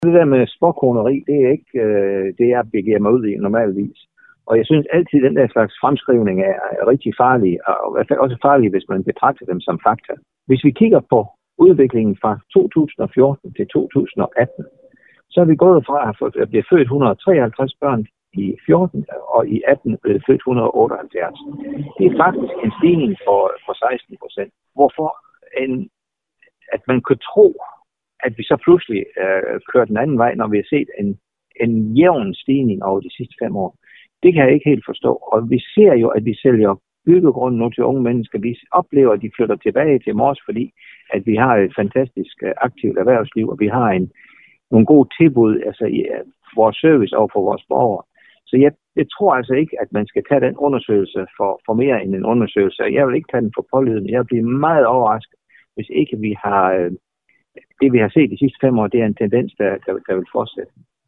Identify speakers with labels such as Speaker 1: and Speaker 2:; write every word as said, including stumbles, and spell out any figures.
Speaker 1: Det der med spåkoneri, det er ikke øh, det, jeg begiver mig ud i normalvis. Og jeg synes altid, at den der slags fremskrivning er, er rigtig farlig, og i hvert fald også farlig, hvis man betragter dem som fakta. Hvis vi kigger på udviklingen fra to tusind og fjorten til to tusind og atten, så er vi gået fra at blive født et hundrede og treoghalvtreds børn i fjorten, og i atten blev født et hundrede og otteoghalvfjerds. Det er faktisk en stigning på, på seksten procent. Hvorfor en, at man kunne tro, at vi så pludselig øh, kører den anden vej, når vi har set en, en jævn stigning over de sidste fem år. Det kan jeg ikke helt forstå. Og vi ser jo, at vi sælger byggegrund nu til unge mennesker. Vi oplever, at de flytter tilbage til Mors, fordi at vi har et fantastisk uh, aktivt erhvervsliv, og vi har en, nogle gode tilbud altså i uh, vores service over for vores borgere. Så jeg, jeg tror altså ikke, at man skal tage den undersøgelse for, for mere end en undersøgelse. Jeg vil ikke tage den for pålydende. Jeg vil blive meget overrasket, hvis ikke vi har... Uh, det vi har set de sidste fem år, det er en tendens, der, der, der vil fortsætte.